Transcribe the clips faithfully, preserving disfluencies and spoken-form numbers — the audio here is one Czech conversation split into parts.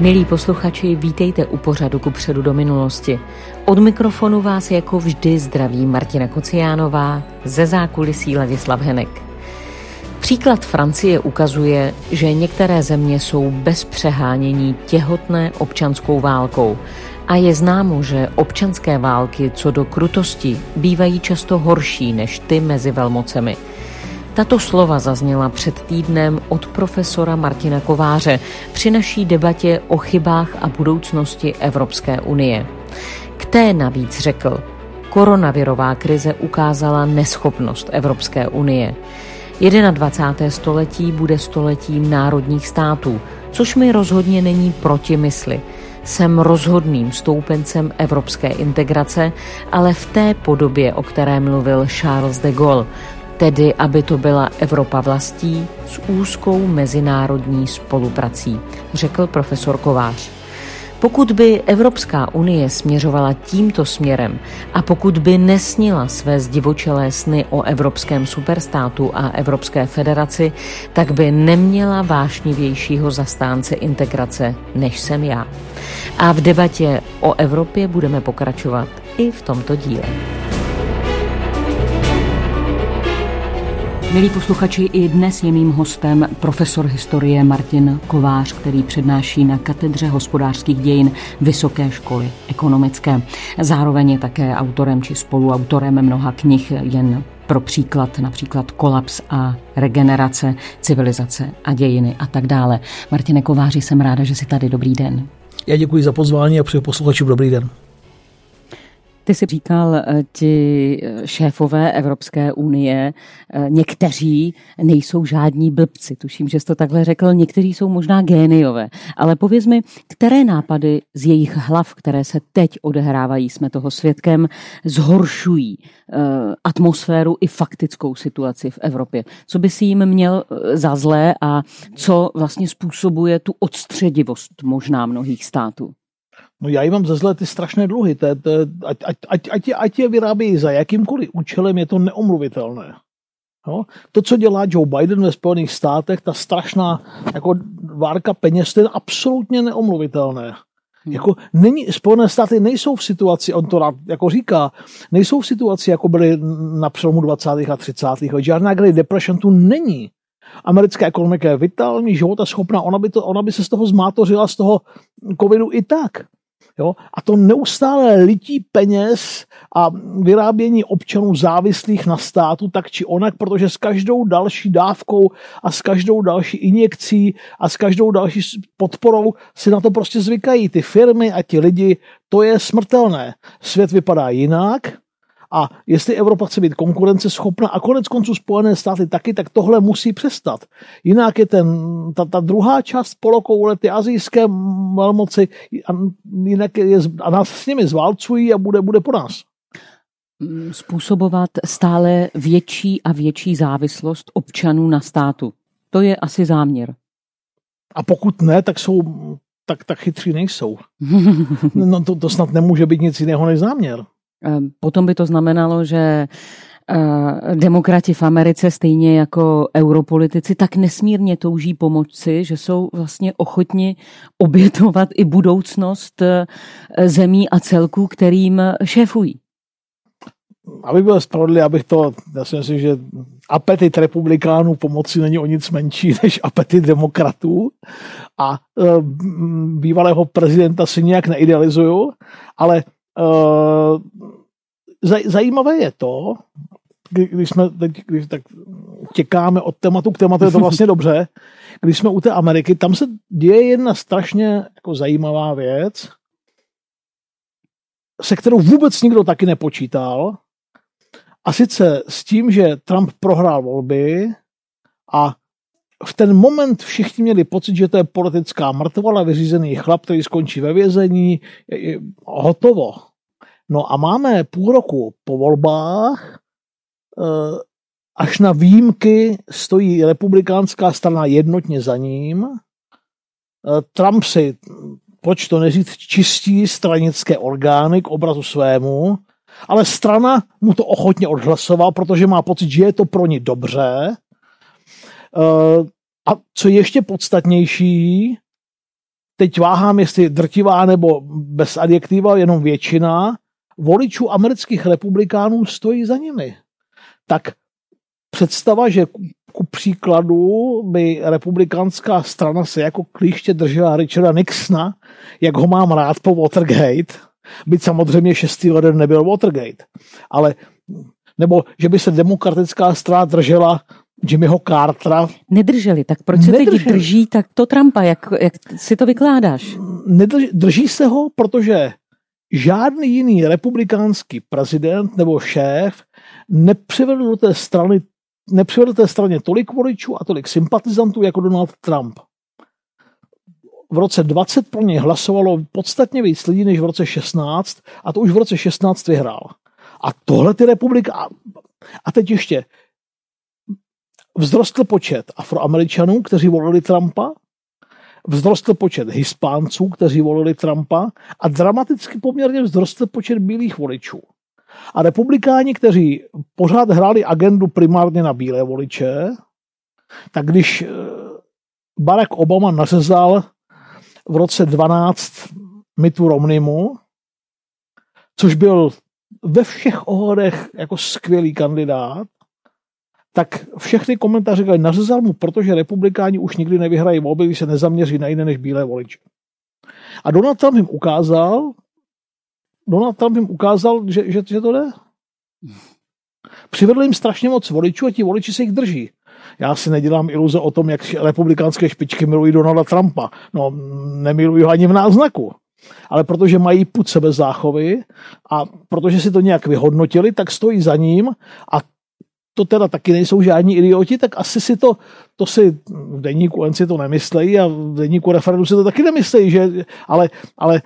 Milí posluchači, vítejte u pořadu Kupředu do minulosti. Od mikrofonu vás jako vždy zdraví Martina Kociánová, ze zákulisí Ladislav Henek. Příklad Francie ukazuje, že některé země jsou bez přehánění těhotné občanskou válkou a je známo, že občanské války co do krutosti bývají často horší než ty mezi velmocemi. Tato slova zazněla před týdnem od profesora Martina Kováře při naší debatě o chybách a budoucnosti Evropské unie. K té navíc řekl, koronavirová krize ukázala neschopnost Evropské unie. dvacátého prvního století bude stoletím národních států, což mi rozhodně není proti mysli. Jsem rozhodným stoupencem evropské integrace, ale v té podobě, o které mluvil Charles de Gaulle, tedy aby to byla Evropa vlastí s úzkou mezinárodní spoluprací, řekl profesor Kovář. Pokud by Evropská unie směřovala tímto směrem a pokud by nesnila své zdivočelé sny o evropském superstátu a Evropské federaci, tak by neměla vášnivějšího zastánce integrace, než jsem já. A v debatě o Evropě budeme pokračovat i v tomto díle. Milí posluchači, i dnes je mým hostem profesor historie Martin Kovář, který přednáší na katedře hospodářských dějin Vysoké školy ekonomické. Zároveň je také autorem či spoluautorem mnoha knih, jen pro příklad, například Kolaps a regenerace, civilizace a dějiny a tak dále. Martine Kováři, jsem ráda, že jsi tady. Dobrý den. Já děkuji za pozvání a přeji posluchačům dobrý den. Ty jsi říkal, ti šéfové Evropské unie, někteří nejsou žádní blbci. Tuším, že jsi to takhle řekl, někteří jsou možná géniové. Ale pověz mi, které nápady z jejich hlav, které se teď odehrávají, jsme toho svědkem, zhoršují atmosféru i faktickou situaci v Evropě. Co by si jim měl za zlé a co vlastně způsobuje tu odstředivost možná mnohých států? No já jim mám za zlé ty strašné dluhy, to, to, ať, ať, ať, ať, je, ať je vyrábějí za jakýmkoliv účelem, je to neomluvitelné. No? To, co dělá Joe Biden ve Spojených státech, ta strašná jako várka peněz, to je absolutně neomluvitelné. Hmm. Jako není, Spojené státy nejsou v situaci, on to rád jako říká, nejsou v situaci, jako byly na přelomu dvacátých a třicátých let. Žádná Great Depression tu není. Americká ekonomika je vitální, životaschopná, ona by, to, ona by se z toho zmátořila, z toho covidu i tak. Jo? A to neustále lití peněz a vyrábění občanů závislých na státu tak či onak, protože s každou další dávkou a s každou další injekcí a s každou další podporou si na to prostě zvykají. Ty firmy a ti lidi, to je smrtelné. Svět vypadá jinak a jestli Evropa chce být konkurenceschopná a konec konců Spojené státy taky, tak tohle musí přestat. Jinak je ten, ta, ta druhá část polokoule, ty asijské velmoci, a, jinak je, a nás s nimi zválcují a bude, bude po nás. Způsobovat stále větší a větší závislost občanů na státu. To je asi záměr. A pokud ne, tak jsou tak, tak chytří nejsou. No, to, to snad nemůže být nic jiného než záměr. Potom by to znamenalo, že demokrati v Americe, stejně jako europolitici, tak nesmírně touží pomoci, že jsou vlastně ochotni obětovat i budoucnost zemí a celků, kterým šéfují. Aby byl spravedlivý, abych to, já si myslím, že apetit republikánů pomoci není o nic menší než apetit demokratů a e, bývalého prezidenta si nějak neidealizuju, ale e, zajímavé je to, když jsme teď, když tak těkáme od tématu k tématu, je to vlastně dobře, když jsme u té Ameriky, tam se děje jedna strašně jako zajímavá věc, se kterou vůbec nikdo taky nepočítal, a sice s tím, že Trump prohrál volby a v ten moment všichni měli pocit, že to je politická mrtvola, vyřízený chlap, který skončí ve vězení, je, je, hotovo. No a máme půl roku po volbách, až na výjimky stojí republikánská strana jednotně za ním. Trump si, proč to neříct, čistí stranické orgány k obrazu svému, ale strana mu to ochotně odhlasovala, protože má pocit, že je to pro ně dobře. A co je ještě podstatnější, teď váhám, jestli drtivá nebo bez adjektiva, jenom většina voličů amerických republikánů stojí za nimi. Tak představa, že ku příkladu by republikánská strana se jako klíště držela Richarda Nixona, jak ho mám rád po Watergate, byť samozřejmě šestý leden nebyl Watergate, ale nebo že by se demokratická strana držela Jimmyho Cartera. Nedrželi, tak proč se teď drží tak to Trumpa, jak, jak si to vykládáš? Nedrž, drží se ho, protože žádný jiný republikánský prezident nebo šéf nepřivedl do té strany nepřivedl té straně tolik voličů a tolik sympatizantů jako Donald Trump. V roce dvacet pro něj hlasovalo podstatně víc lidí než v roce šestnáct a to už v roce šestnáct vyhrál. A tohle ty republika... A teď ještě vzrostl počet Afroameričanů, kteří volili Trumpa, vzrostl počet Hispánců, kteří volili Trumpa a dramaticky poměrně vzrostl počet bílých voličů. A republikáni, kteří pořád hráli agendu primárně na bílé voliče, tak když Barack Obama nařezal v roce dvanáct Mittu Romneymu, což byl ve všech ohledech jako skvělý kandidát, tak všechny komentáře říkali, nařezal mu, protože republikáni už nikdy nevyhrají volby, když se nezaměří na jiné než bílé voliče. A Donald Trump jim ukázal, Donald Trump jim ukázal, že, že, že to jde. Přivedl jim strašně moc voličů a ti voliči se jich drží. Já si nedělám iluze o tom, jak republikánské špičky milují Donalda Trumpa. No, nemilují ho ani v náznaku. Ale protože mají pud sebezáchovy a protože si to nějak vyhodnotili, tak stojí za ním a to teda taky nejsou žádní idioti, tak asi si to, to si v deníku N si to nemyslejí a v deníku Referendu si to taky nemyslejí, že, ale, ale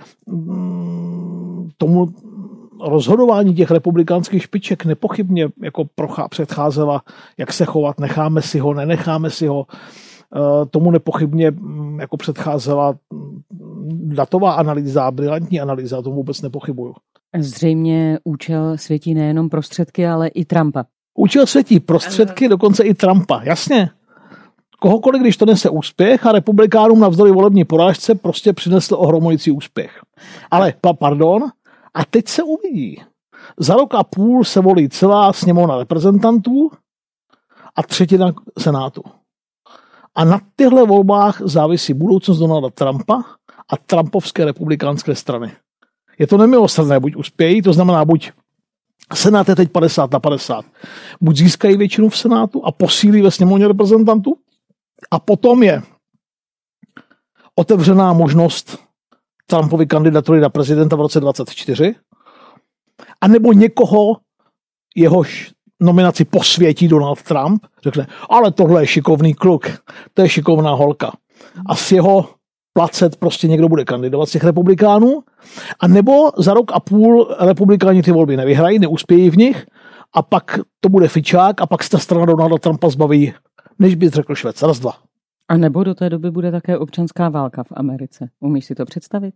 tomu rozhodování těch republikánských špiček nepochybně jako prochá, předcházela, jak se chovat, necháme si ho, nenecháme si ho. Tomu nepochybně jako předcházela datová analýza, brilantní analýza, tomu vůbec nepochybuju. Zřejmě účel světí nejenom prostředky, ale i Trumpa. Účel světí prostředky, dokonce i Trumpa, jasně. Kohokoliv, když to nese úspěch a republikánům navzdory volební porážce prostě přinesl ohromující úspěch. Ale, pa, pardon, a teď se uvidí. Za rok a půl se volí celá sněmovna reprezentantů a třetina senátu. A na těchto volbách závisí budoucnost Donalda Trumpa a trumpovské republikánské strany. Je to nemilosrdné, buď uspějí, to znamená buď Senát je teď padesát na padesát. Buď získají většinu v Senátu a posílí ve sněmovně reprezentantů a potom je otevřená možnost Trumpovy kandidatury na prezidenta v roce dvacet čtyři a nebo někoho, jehož nominaci posvětí Donald Trump, řekne, ale tohle je šikovný kluk, to je šikovná holka. A s jeho placet prostě někdo bude kandidovat z těch republikánů, a nebo za rok a půl republikáni ty volby nevyhrají, neuspějí v nich, a pak to bude fičák a pak se ta strana Donalda Trumpa zbaví, než bys řekl Švec. Raz, dva. A nebo do té doby bude také občanská válka v Americe. Umíš si to představit?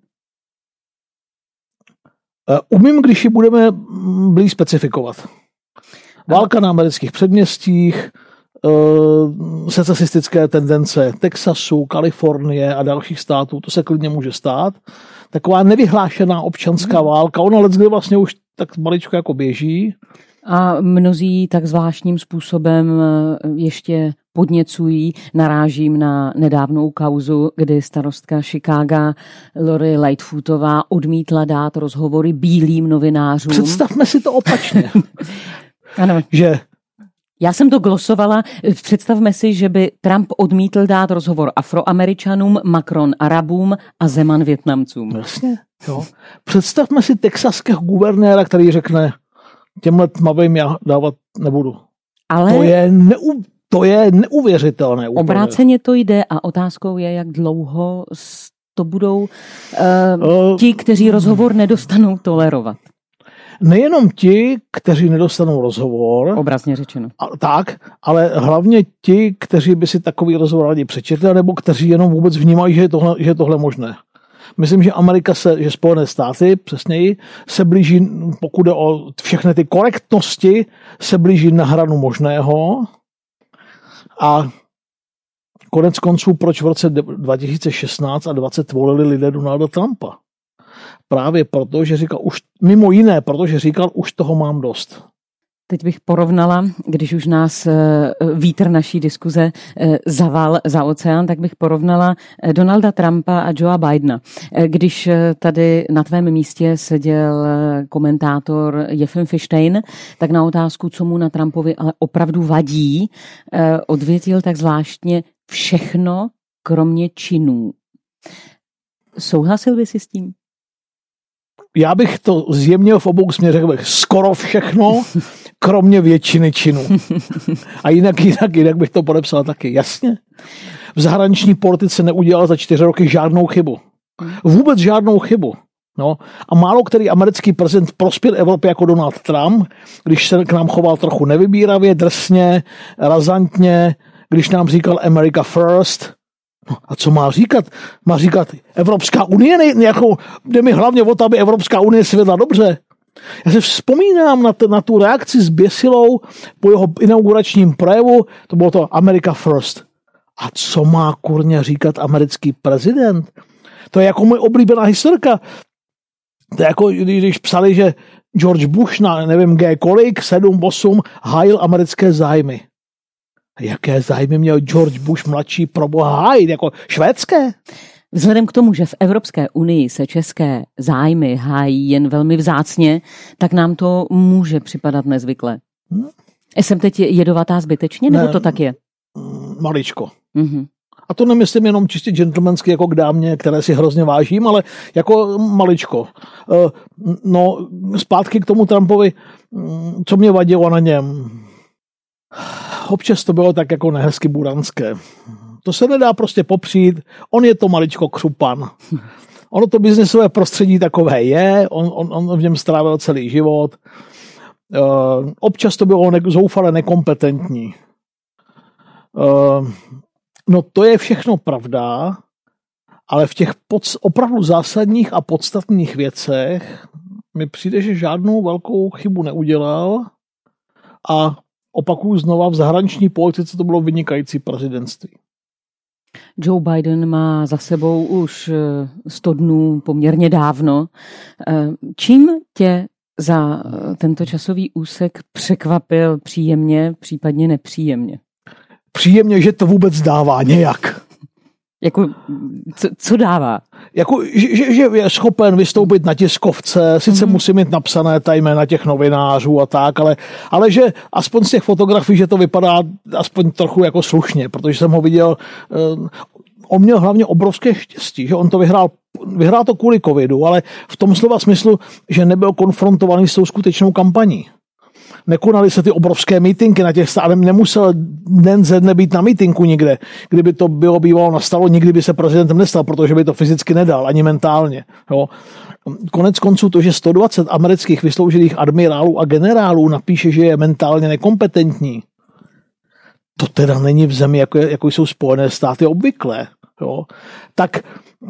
Umím, když ji budeme blíž specifikovat. Válka na amerických předměstích, secesistické tendence Texasu, Kalifornie a dalších států, to se klidně může stát. Taková nevyhlášená občanská válka, ona leckdy vlastně už tak maličko jako běží. A mnozí tak zvláštním způsobem ještě podněcují, narážím na nedávnou kauzu, kdy starostka Chicaga Lori Lightfootová odmítla dát rozhovory bílým novinářům. Představme si to opačně. Ano. Že Já jsem to glosovala. Představme si, že by Trump odmítl dát rozhovor Afroameričanům, Macron Arabům a Zeman Vietnamcům. Jasně, jo. Představme si texaského guvernéra, který řekne, těmhle tmavým já dávat nebudu. Ale to je, neu, to je neuvěřitelné. Úplně. Obráceně to jde a otázkou je, jak dlouho to budou uh, uh, ti, kteří rozhovor nedostanou, tolerovat. Nejenom ti, kteří nedostanou rozhovor. Obrazně řečeno. A, tak, ale hlavně ti, kteří by si takový rozhovor rádi přečetli, nebo kteří jenom vůbec vnímají, že je tohle, že je tohle možné. Myslím, že Amerika se, že Spojené státy, přesněji, se blíží, pokud jde o všechny ty korektnosti, se blíží na hranu možného. A Konec konců, proč v roce dva tisíce šestnáct a dvacet volili lidé Donalda Trumpa? Právě proto, že říkal, už, mimo jiné, protože říkal, už toho mám dost. Teď bych porovnala, když už nás vítr naší diskuze zaval za oceán, tak bych porovnala Donalda Trumpa a Joea Bidena. Když tady na tvém místě seděl komentátor Jefim Fishstein, tak na otázku, co mu na Trumpovi ale opravdu vadí, odvětil tak zvláštně všechno, kromě činů. Souhlasil by si s tím? Já bych to zjemnil v obou směrech, řekl bych skoro všechno, kromě většiny činů. A jinak, jinak, jinak bych to podepsal taky. Jasně. V zahraniční politice neudělal za čtyři roky žádnou chybu. Vůbec žádnou chybu. No. A málo který americký prezident prospěl Evropě jako Donald Trump, když se k nám choval trochu nevybíravě, drsně, razantně, když nám říkal America first. No a co má říkat? Má říkat Evropská unie? Ne, jako, jde mi hlavně o to, aby Evropská unie si vedla dobře. Já si vzpomínám na, t- na tu reakci s Běsilou po jeho inauguračním projevu, to bylo to America first. A co má kurně říkat americký prezident? To je jako můj oblíbená historka. To je jako, když psali, že George Bush na nevím G kolik, sedm, osm, hájil americké zájmy. Jaké zájmy měl George Bush mladší pro boha hájit? Jako švédské? Vzhledem k tomu, že v Evropské unii se české zájmy hájí jen velmi vzácně, tak nám to může připadat nezvykle. Hmm? Jsem teď jedovatá zbytečně, nebo ne, to tak je? Maličko. Mm-hmm. A to nemyslím jenom čistě gentlemansky jako k dámě, které si hrozně vážím, ale jako maličko. No, zpátky k tomu Trumpovi, co mě vadilo na něm. Občas to bylo tak jako nehezky buranské. To se nedá prostě popřít, on je to maličko křupan. Ono to biznesové prostředí takové je, on, on, on v něm strávil celý život. Uh, občas to bylo ne, zoufale nekompetentní. Uh, no to je všechno pravda, ale v těch pod, opravdu zásadních a podstatných věcech mi přijde, že žádnou velkou chybu neudělal a opakuju znova, v zahraniční politice to bylo vynikající prezidentství. Joe Biden má za sebou už sto dnů poměrně dávno. Čím tě za tento časový úsek překvapil příjemně, případně nepříjemně? Příjemně, že to vůbec dává nějak. Jako, co, co dává? Jako, že, že je schopen vystoupit na tiskovce, sice mm. musí mít napsané ta jména těch novinářů a tak, ale, ale že aspoň z těch fotografií, že to vypadá aspoň trochu jako slušně, protože jsem ho viděl, on měl hlavně obrovské štěstí, že on to vyhrál, vyhrál to kvůli covidu, ale v tom slova smyslu, že nebyl konfrontovaný s tou skutečnou kampaní. Nekonaly se ty obrovské mítinky na těch státech, nemusel den ze dne být na mítinku nikde. Kdyby to bylo bývalo nastalo, nikdy by se prezidentem nestal, protože by to fyzicky nedal, ani mentálně. Jo. Konec konců to, že sto dvacet amerických vysloužilých admirálů a generálů napíše, že je mentálně nekompetentní, to teda není v zemi, jako, jako jsou Spojené státy obvyklé. Jo. Tak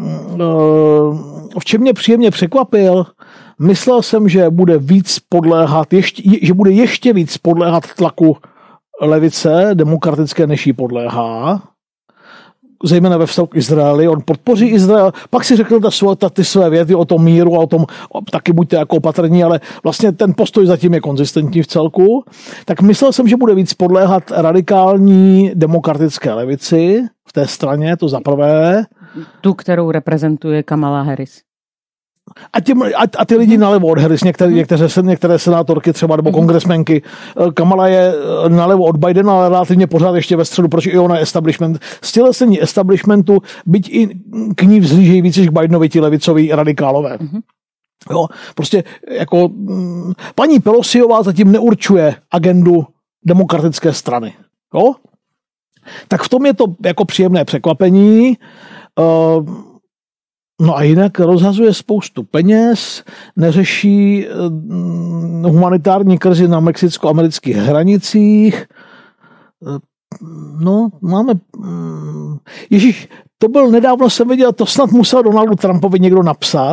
v čem mě příjemně překvapil, myslel jsem, že bude víc podléhat, ještě, že bude ještě víc podléhat tlaku levice demokratické, než jí podléhá. Zejména ve vztahu k Izraeli. On podpoří Izrael. Pak si řekl ta, ta, ty své věty o tom míru a o tom, o, taky buďte jako opatrní, ale vlastně ten postoj zatím je konzistentní v celku. Tak myslel jsem, že bude víc podléhat radikální demokratické levici v té straně, to za prvé. Tu, kterou reprezentuje Kamala Harris. A, těm, a, a ty lidi nalevo od Harris, některé, některé, některé senátorky třeba, nebo kongresmenky. Kamala je nalevo od Bidena, ale relativně pořád ještě ve středu, protože i ona je establishment. Stělesnění establishmentu, byť i k ní vzhlížejí víc než k Bidenovi ti levicoví radikálové. Mm-hmm. Jo, prostě jako m, paní Pelosiová zatím neurčuje agendu demokratické strany. Jo? Tak v tom je to jako příjemné překvapení. Uh, No a jinak rozhazuje spoustu peněz, neřeší humanitární krizi na mexicko-amerických hranicích. No, máme... Ježíš, to byl nedávno, jsem viděl, to snad musel Donaldu Trumpovi někdo napsat.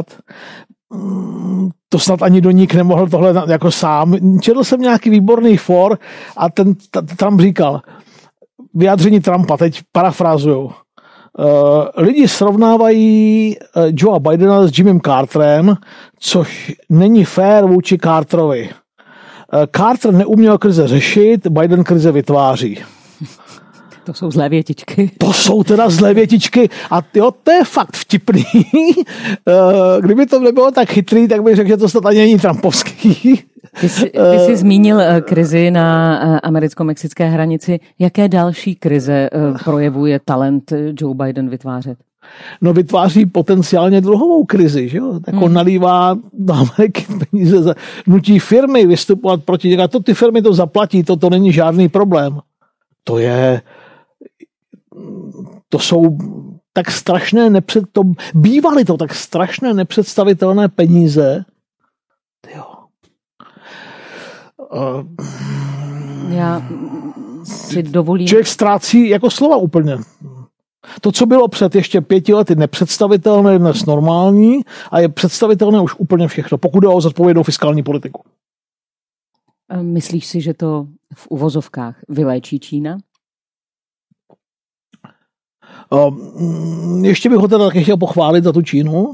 To snad ani Doník nemohl tohle jako sám. Četl jsem nějaký výborný for a ten Trump říkal, vyjádření Trumpa, teď parafrázuju. Uh, lidi srovnávají Joea Bidena s Jimmym Carterem, což není fér vůči Carterovi. Uh, Carter neuměl krize řešit, Biden krize vytváří. To jsou zlé větičky. To jsou teda zlé větičky a jo, to je fakt vtipný. Kdyby to nebylo tak chytrý, tak bych řekl, že to snad ani není trumpovský. Ty jsi, ty jsi zmínil krizi na americko-mexické hranici. Jaké další krize projevuje talent Joe Biden vytvářet? No vytváří potenciálně dluhovou krizi, že jo? Tak on hmm. nalívá do Ameriky peníze, za, nutí firmy vystupovat proti něj. A to ty firmy to zaplatí, to, to není žádný problém. To je... To jsou tak strašné nepřed... To, bývaly to tak strašné nepředstavitelné peníze. Jo. Uh, Já si dovolím... Člověk ztrácí jako slova úplně. To, co bylo před ještě pěti lety nepředstavitelné, je dnes normální a je představitelné už úplně všechno, pokud jde o zodpovědnou fiskální politiku. Myslíš si, že to v uvozovkách vyléčí Čína? Uh, ještě bych ho teda taky chtěl pochválit za tu Čínu.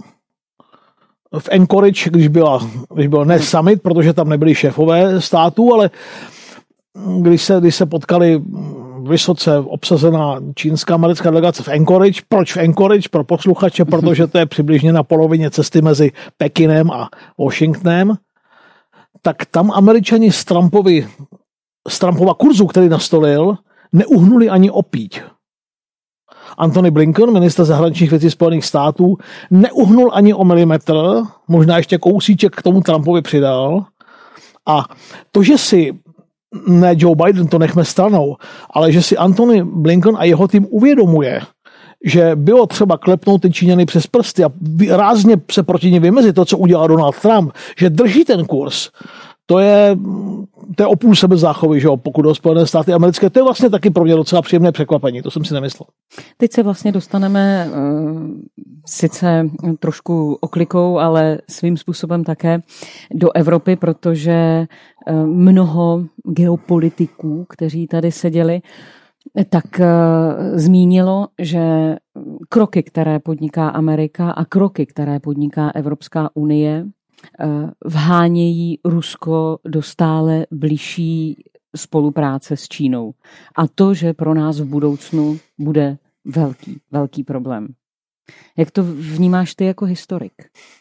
V Anchorage, když byla, když byl ne summit, protože tam nebyli šéfové států, ale když se, když se potkali vysoce obsazená čínská americká delegace v Anchorage. Proč v Anchorage? Pro posluchače, protože to je přibližně na polovině cesty mezi Pekinem a Washingtonem. Tak tam Američani z Trumpovi, z Trumpova kurzu, který nastolil, neuhnuli ani opíť. Antony Blinken, ministr zahraničních věcí Spojených států, neuhnul ani o milimetr, možná ještě kousíček k tomu Trumpovi přidal. A to, že si ne Joe Biden, to nechme stranou, ale že si Antony Blinken a jeho tým uvědomuje, že bylo třeba klepnout ty Číňany přes prsty a rázně se proti ně vymezit, to, co udělal Donald Trump, že drží ten kurz, to je, to je o půl sebezáchovy, že jo, pokud o Spojené státy americké, to je vlastně taky pro mě docela příjemné překvapení, to jsem si nemyslel. Teď se vlastně dostaneme uh, sice trošku oklikou, ale svým způsobem také do Evropy, protože uh, mnoho geopolitiků, kteří tady seděli, tak uh, zmínilo, že kroky, které podniká Amerika a kroky, které podniká Evropská unie, vhánějí Rusko do stále bližší spolupráce s Čínou. A to, že pro nás v budoucnu bude velký, velký problém. Jak to vnímáš ty jako historik?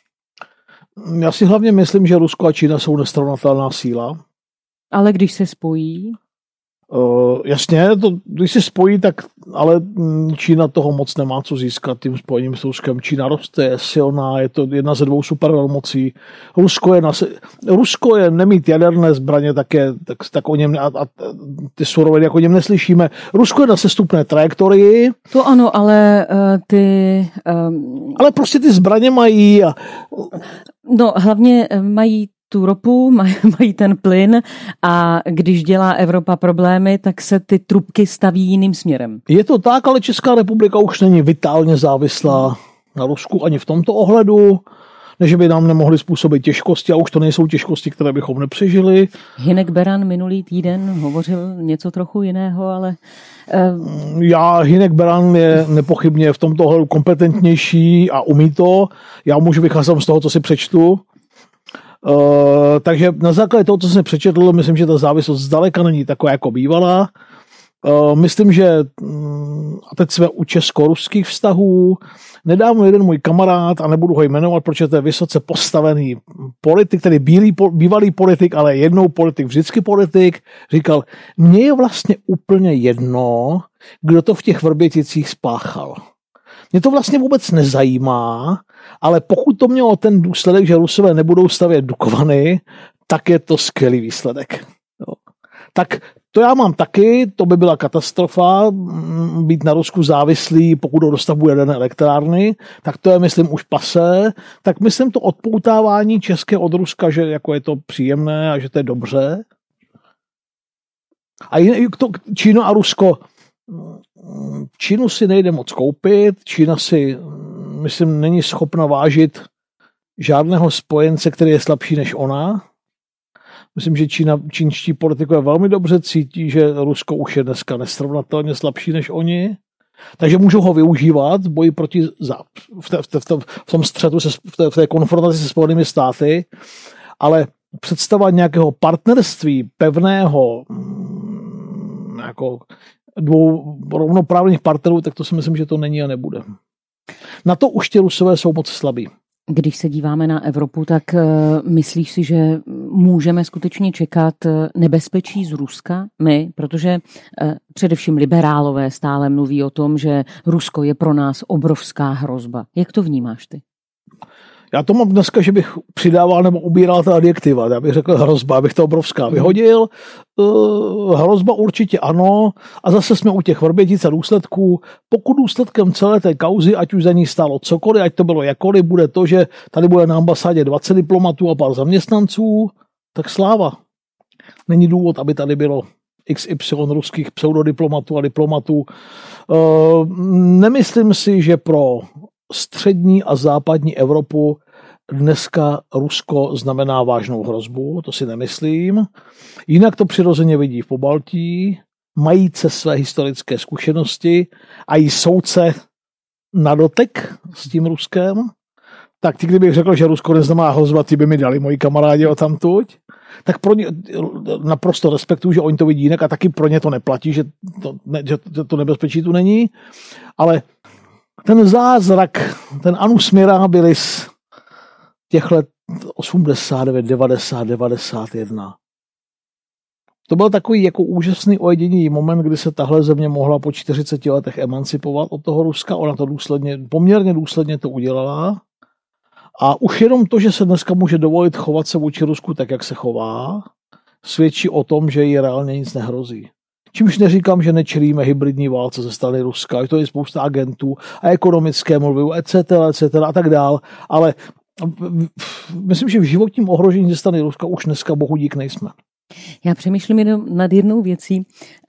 Já si hlavně myslím, že Rusko a Čína jsou nesrovnatelná síla. Ale když se spojí? Uh, jasně, to, když se spojí, tak ale Čína toho moc nemá co získat tím spojením s Ruskem. Čína roste, je silná, je to jedna ze dvou supervelmocí. Rusko je, na, Rusko je nemít jaderné zbraně, tak, je, tak, tak o něm a, a ty suroviny jako o něm neslyšíme. Rusko je na sestupné trajektorii. To ano, ale uh, ty... Um... Ale prostě ty zbraně mají. A... No, hlavně mají tu ropu, mají ten plyn a když dělá Evropa problémy, tak se ty trubky staví jiným směrem. Je to tak, ale Česká republika už není vitálně závislá na Rusku ani v tomto ohledu, než by nám nemohly způsobit těžkosti a už to nejsou těžkosti, které bychom nepřežili. Hynek Beran minulý týden hovořil něco trochu jiného, ale... Uh... Já, Hynek Beran je nepochybně v tomto ohledu kompetentnější a umí to. Já můžu vycházet z toho, co si přečtu. Uh, takže na základě toho, co jsem přečetl, myslím, že ta závislost zdaleka není taková, jako bývala. Uh, myslím, že um, a teď jsme u česko-ruských vztahů. Nedávno jeden můj kamarád, a nebudu ho jmenovat, protože to je vysoce postavený politik, tedy bílý, bývalý politik, ale jednou politik, vždycky politik, říkal, mně je vlastně úplně jedno, kdo to v těch Vrběticích spáchal. Mě to vlastně vůbec nezajímá, ale pokud to mělo ten důsledek, že Rusové nebudou stavět Dukovany, tak je to skvělý výsledek. Jo. Tak to já mám taky, to by byla katastrofa, být na Rusku závislý, pokud ho dostavují jaderné elektrárny, tak to je, myslím, už pasé. Tak myslím to odpoutávání české od Ruska, že jako je to příjemné a že to je dobře. A to Čína a Rusko, Čínu si nejde moc koupit, Čína si, myslím, není schopna vážit žádného spojence, který je slabší než ona. Myslím, že Čína, čínští politikové velmi dobře cítí, že Rusko už je dneska nesrovnatelně slabší než oni, takže můžou ho využívat v boji proti v, té, v, té, v tom střetu, se, v, té, v té konfrontaci se Spojenými státy, ale představa nějakého partnerství pevného jako dvou rovnoprávných partnerů, tak to si myslím, že to není a nebude. Na to už ti Rusové jsou moc slabí. Když se díváme na Evropu, tak uh, myslíš si, že můžeme skutečně čekat nebezpečí z Ruska? My, protože uh, především liberálové stále mluví o tom, že Rusko je pro nás obrovská hrozba. Jak to vnímáš ty? Já to mám dneska, že bych přidával nebo ubíral ta adjektiva. Já bych řekl hrozba, abych to obrovská vyhodil. Uh, hrozba určitě ano. A zase jsme u těch Vrbětic a důsledků. Pokud důsledkem celé té kauzy, ať už za ní stálo cokoliv, ať to bylo jakkoliv, bude to, že tady bude na ambasádě dvacet diplomatů a pár zaměstnanců, tak sláva. Není důvod, aby tady bylo iks ypsilon ruských pseudodiplomatů a diplomatů. Uh, nemyslím si, že pro střední a západní Evropu dneska Rusko znamená vážnou hrozbu, to si nemyslím. Jinak to přirozeně vidí v Pobaltí, majíce své historické zkušenosti a i soudce na dotek s tím Ruskem. Tak ty, kdybych řekl, že Rusko neznamená hrozba, ty by mi dali moji kamarádi o tamtuť, tak pro ně naprosto respektuju, že oni to vidí jinak a taky pro ně to neplatí, že to, ne, že to nebezpečí tu není. Ale ten zázrak, ten annus mirabilis těch let osmdesát devět, devadesát, devadesát jedna. To byl takový jako úžasný ojedinělý moment, kdy se tahle země mohla po čtyřiceti letech emancipovat od toho Ruska. Ona to důsledně, poměrně důsledně to udělala. A už jenom to, že se dneska může dovolit chovat se vůči Rusku tak, jak se chová, svědčí o tom, že jí reálně nic nehrozí. Čímž neříkám, že nečelíme hybridní válce ze strany Ruska, že to je spousta agentů a ekonomické mluvy, et cetera, et cetera a tak dál, ale myslím, že v životním ohrožení ze strany Ruska už dneska bohu dík nejsme. Já přemýšlím jenom nad jednou věcí,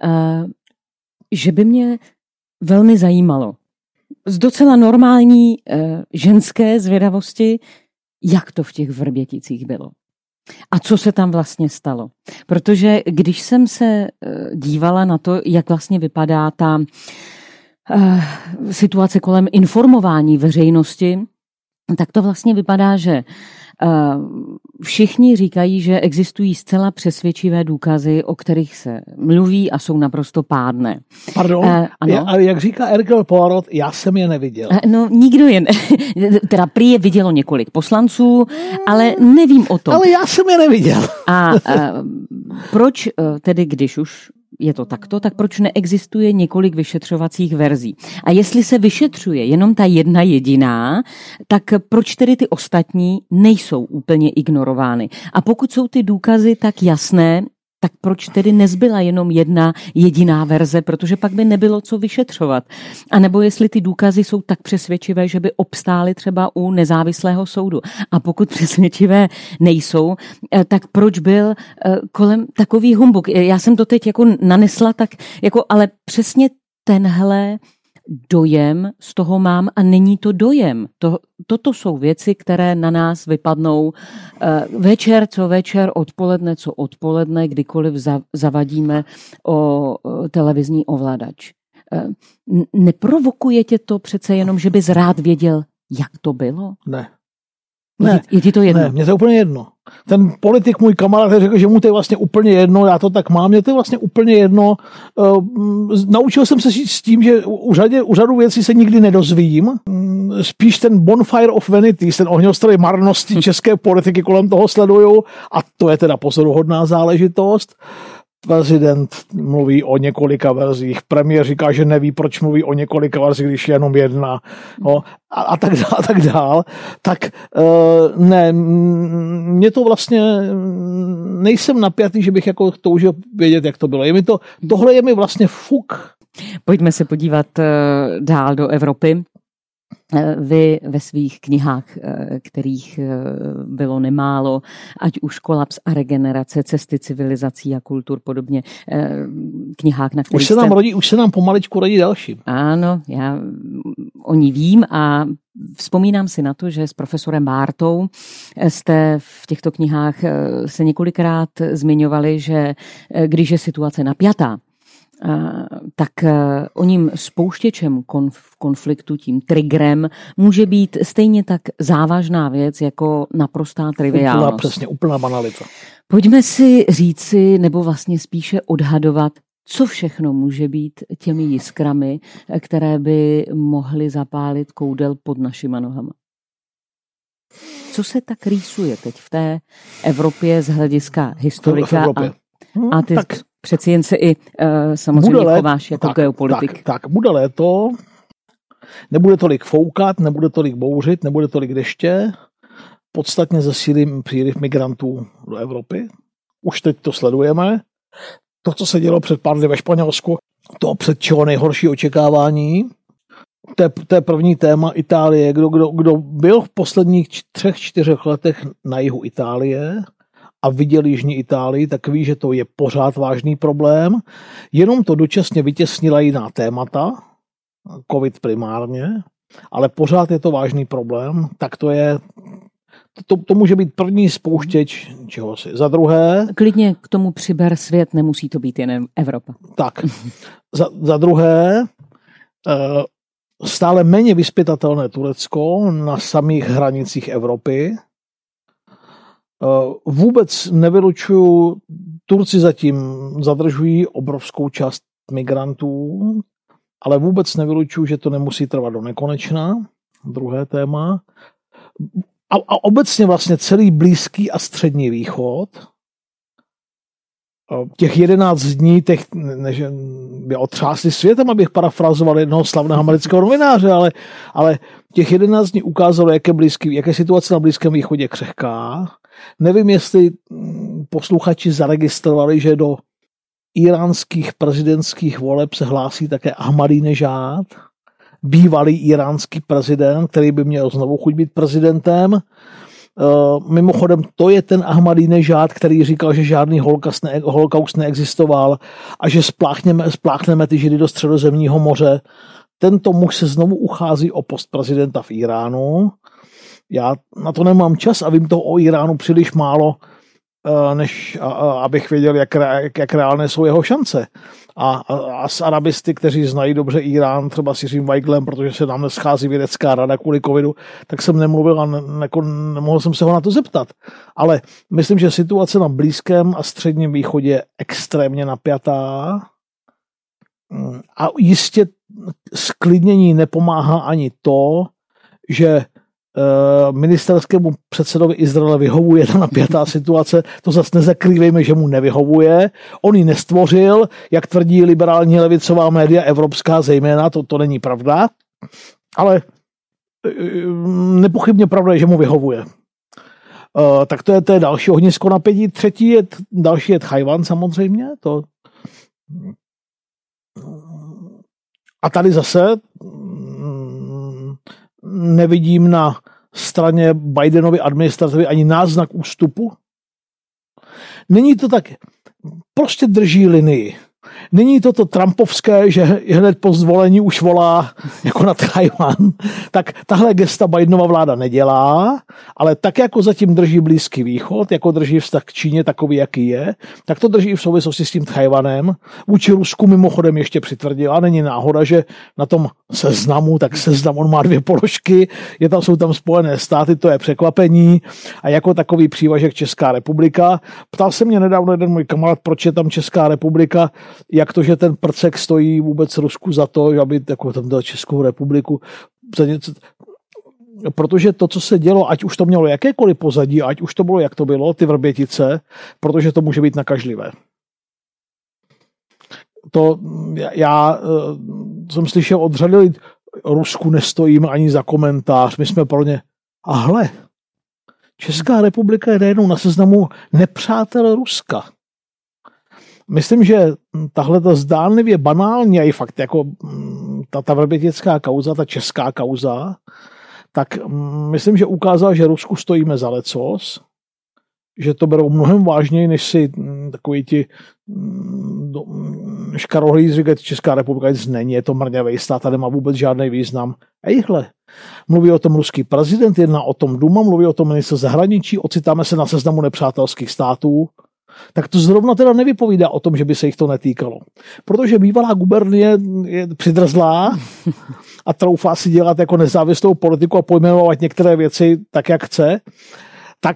že by mě velmi zajímalo z docela normální ženské zvědavosti, jak to v těch Vrběticích bylo. A co se tam vlastně stalo? Protože když jsem se dívala na to, jak vlastně vypadá ta uh, situace kolem informování veřejnosti, tak to vlastně vypadá, že uh, všichni říkají, že existují zcela přesvědčivé důkazy, o kterých se mluví a jsou naprosto pádné. Pardon, uh, ano? Ale jak říká Hercule Poirot, já jsem je neviděl. Uh, no, nikdo je ne... teda prý je vidělo několik poslanců, ale nevím o tom. Ale já jsem je neviděl. A uh, proč uh, tedy, když už je to takto, tak proč neexistuje několik vyšetřovacích verzí? A jestli se vyšetřuje jenom ta jedna jediná, tak proč tedy ty ostatní nejsou úplně ignorovány? A pokud jsou ty důkazy tak jasné, tak proč tedy nezbyla jenom jedna jediná verze, protože pak by nebylo co vyšetřovat? A nebo jestli ty důkazy jsou tak přesvědčivé, že by obstály třeba u nezávislého soudu. A pokud přesvědčivé nejsou, tak proč byl kolem takový humbuk? Já jsem to teď jako nanesla, tak jako, ale přesně tenhle dojem z toho mám a není to dojem. To, toto jsou věci, které na nás vypadnou večer co večer, odpoledne co odpoledne, kdykoliv zavadíme o televizní ovladač. Neprovokuje tě to přece jenom, že bys rád věděl, jak to bylo? Ne. Ne, je ti to jedno? Ne, mě to je úplně jedno. Ten politik, můj kamarád, řekl, že mu to je vlastně úplně jedno, já to tak mám, mě to je vlastně úplně jedno. Uh, naučil jsem se s tím, že u, řadě, u řadu věcí se nikdy nedozvím. Uh, spíš ten bonfire of vanity, ten ohňostroj marnosti české politiky kolem toho sleduju a to je teda pozoruhodná záležitost. Prezident mluví o několika verzích, premiér říká, že neví, proč mluví o několika verzích, když je jenom jedna, no, a, a tak dál, a tak dál. Tak uh, ne, mě to vlastně, nejsem napjatý, že bych jako toužil vědět, jak to bylo. Je mi to, tohle je mi vlastně fuk. Pojďme se podívat uh, dál do Evropy. Vy ve svých knihách, kterých bylo nemálo, ať už Kolaps a regenerace, Cesty civilizací a kultur, podobně, knihách, na kterých už se nám rodí, už se nám pomaličku rodí další. Ano, já o ní vím a Vzpomínám si na to, že s profesorem Bártou jste v těchto knihách se několikrát zmiňovali, že když je situace napjatá, tak oním spouštěčem konfliktu, tím triggerem, může být stejně tak závažná věc jako naprostá triviálnost. Úplná, přesně, úplná banalita. Pojďme si říci, nebo vlastně spíše odhadovat, co všechno může být těmi jiskrami, které by mohly zapálit koudel pod našima nohama. Co se tak rýsuje teď v té Evropě z hlediska historika a, a ty tak. Přeci jen se i uh, samozřejmě let, chováš jako tak, geopolitik. Tak, tak, bude léto, nebude tolik foukat, nebude tolik bouřit, nebude tolik deště, podstatně zesílí příliv migrantů do Evropy. Už teď to sledujeme. To, co se dělo před pár dny ve Španělsku, to před čeho nejhorší očekávání. To je, to je první téma Itálie. Kdo, kdo, kdo byl v posledních třech, čtyřech letech na jihu Itálie a viděl jižní Itálii, tak ví, že to je pořád vážný problém. Jenom to dočasně vytěsnila jiná témata, covid primárně, ale pořád je to vážný problém. Tak to je... To, to může být první spouštěč čehosi. Za druhé... Klidně k tomu přiber svět, nemusí to být jen Evropa. Tak. Za, za druhé, stále méně vyzpytatelné Turecko na samých hranicích Evropy. Vůbec nevylučuju, Turci zatím zadržují obrovskou část migrantů, ale vůbec nevylučuju, že to nemusí trvat do nekonečna. Druhé téma. A, a obecně vlastně celý Blízký a Střední východ, těch jedenáct dní, těch, než by otřásli světem, abych parafrazoval jednoho slavného amerického novináře, ale, ale těch jedenáct dní ukázalo, jaké, blízký, jaké situace na Blízkém východě křehká. Nevím, jestli posluchači zaregistrovali, že do iránských prezidentských voleb se hlásí také Ahmadinejad, bývalý iránský prezident, který by měl znovu chuť být prezidentem. Mimochodem, to je ten Ahmadinejad, který říkal, že žádný holokaust, ne, holokaust neexistoval a že spláchneme, spláchneme ty Židy do Středozemního moře. Tento muž se znovu uchází o post prezidenta v Iránu. Já na to nemám čas a vím toho o Iránu příliš málo, než abych věděl, jak, jak, jak reálné jsou jeho šance. A, a, a s arabisty, kteří znají dobře Irán, třeba s Jiřím Weiglem, protože se nám neschází vědecká rada kvůli covidu, tak jsem nemluvil a ne, ne, nemohl jsem se ho na to zeptat. Ale myslím, že situace na Blízkém a Středním východě je extrémně napjatá a jistě sklidnění nepomáhá ani to, že ministerskému předsedovi Izraele vyhovuje ta napjatá situace, to zase nezakrývejme, že mu nevyhovuje. On ji nestvořil, jak tvrdí liberální levicová média, evropská zejména, to, to není pravda, ale nepochybně pravda je, že mu vyhovuje. Uh, tak to je, to je další ohnisko napětí. Třetí je, další je Tchajwan samozřejmě. To... A tady zase nevidím na straně Bidenovy administrativy ani náznak ústupu. Není to tak, prostě drží linii. Není to to trumpovské, že hned po zvolení už volá jako na Tchajwan. Tak tahle gesta Bidenova vláda nedělá, ale tak jako zatím drží Blízký východ, jako drží vztah k Číně takový, jaký je, tak to drží i v souvislosti s tím Tchajwanem. Vůči Rusku mimochodem ještě přitvrdila. Není náhoda, že na tom seznamu, tak seznam on má dvě položky, je tam, jsou tam Spojené státy, to je překvapení. A jako takový přívažek Česká republika. Ptal se mě nedávno jeden můj kamarád, proč je tam Česká republika, jak to, že ten prcek stojí vůbec Rusku za to, aby jako tam dal Českou republiku. Protože to, co se dělo, ať už to mělo jakékoliv pozadí, ať už to bylo, jak to bylo, ty Vrbětice, protože to může být nakažlivé. To já jsem slyšel od řady lidí, Rusku nestojíme ani za komentář, my jsme pro ně. A hle, Česká republika je nejenom na seznamu nepřátel Ruska. Myslím, že tahle ta zdánlivě banální a i fakt jako ta, ta vrbětická kauza, ta česká kauza, tak myslím, že ukázala, že Rusku stojíme za lecos, že to berou mnohem vážněji, než si takový ti škarohlíd říkají, Česká republika nic není, je to mrňavý stát, tady má vůbec žádný význam. Ejhle, mluví o tom ruský prezident, jedná o tom Duma, mluví o tom ministr zahraničí, ocitáme se na seznamu nepřátelských států, tak to zrovna teda nevypovídá o tom, že by se jich to netýkalo. Protože bývalá gubernie je přidrzlá a troufá si dělat jako nezávislou politiku a pojmenovat některé věci tak, jak chce, tak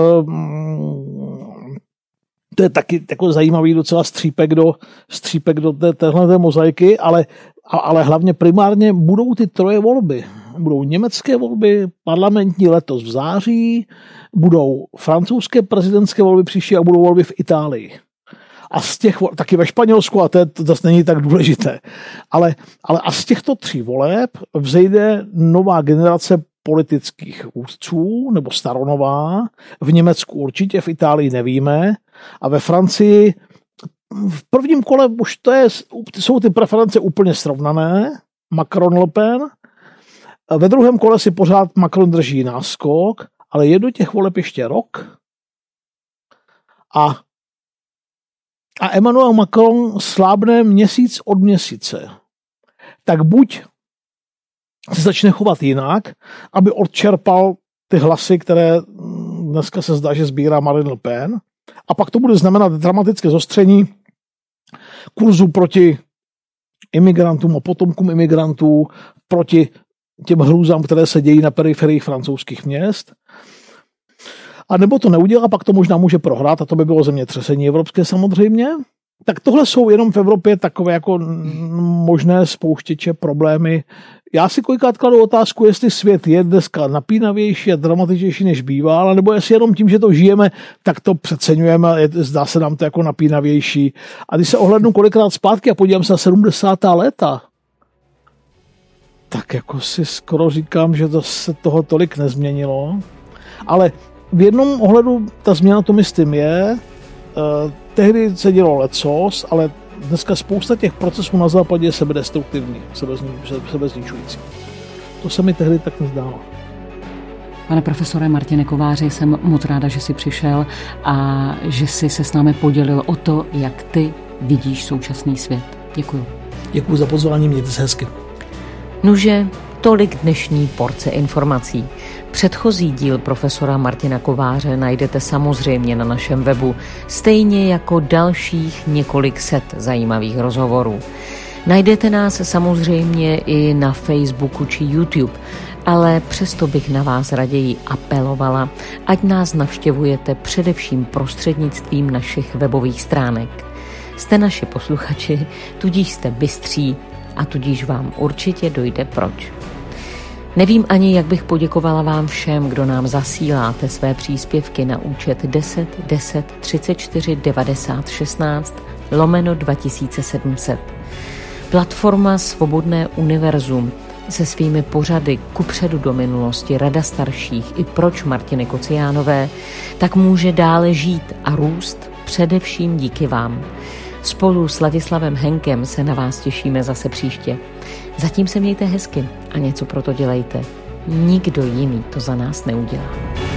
to je taky jako zajímavý docela střípek do, střípek do té, téhleté mozaiky, ale, ale hlavně primárně budou ty troje volby. Budou německé volby, parlamentní letos v září, budou francouzské prezidentské volby příští a budou volby v Itálii. A z těch, taky ve Španělsku, a to, je, to zase není tak důležité, ale, ale a z těchto tří voleb vzejde nová generace politických vůdců, nebo staronová, v Německu určitě, v Itálii nevíme, a ve Francii v prvním kole už to je, jsou ty preference úplně srovnané, Macron-Le Pen, ve druhém kole si pořád Macron drží náskok, ale je do těch voleb ještě rok a, a Emmanuel Macron slábne měsíc od měsíce. Tak buď se začne chovat jinak, aby odčerpal ty hlasy, které dneska se zdá, že sbírá Marine Le Pen, a pak to bude znamenat dramatické zostření kurzu proti imigrantům a potomkům imigrantů, proti těm hrůzám, které se dějí na periferiích francouzských měst. A nebo to neudělá, pak to možná může prohrát, a to by bylo zemětřesení evropské samozřejmě. Tak tohle jsou jenom v Evropě takové jako možné spouštěče, problémy. Já si kolikrát kladu otázku, jestli svět je dneska napínavější a dramatičnější než býval, nebo jestli jenom tím, že to žijeme, tak to přeceňujeme, zdá se nám to jako napínavější. A když se ohlednu kolikrát zpátky a podívám se na sedmdesátá léta, tak jako si skoro říkám, že to se toho tolik nezměnilo. Ale v jednom ohledu ta změna to myslím je, eh, tehdy se dělo lecos, ale dneska spousta těch procesů na západě je sebedestruktivní, sebezničující. To se mi tehdy tak nezdálo. Pane profesore Martine Kováři, jsem moc ráda, že jsi přišel a že jsi se s námi podělil o to, jak ty vidíš současný svět. Děkuju. Děkuju za pozvání, mějte se hezky. Nuže, tolik dnešní porce informací. Předchozí díl profesora Martina Kováře najdete samozřejmě na našem webu, stejně jako dalších několik set zajímavých rozhovorů. Najdete nás samozřejmě i na Facebooku či YouTube, ale přesto bych na vás raději apelovala, ať nás navštěvujete především prostřednictvím našich webových stránek. Jste naši posluchači, tudíž jste bystří a tudíž vám určitě dojde proč. Nevím ani, jak bych poděkovala vám všem, kdo nám zasíláte své příspěvky na účet deset deset třicet čtyři devadesát šestnáct lomeno dva tisíce sedm set. Platforma Svobodné univerzum se svými pořady Kupředu do minulosti, Rada starších i Proč Martiny Kociánové tak může dále žít a růst především díky vám. Spolu s Ladislavem Henkem se na vás těšíme zase příště. Zatím se mějte hezky a něco pro to dělejte. Nikdo jiný to za nás neudělá.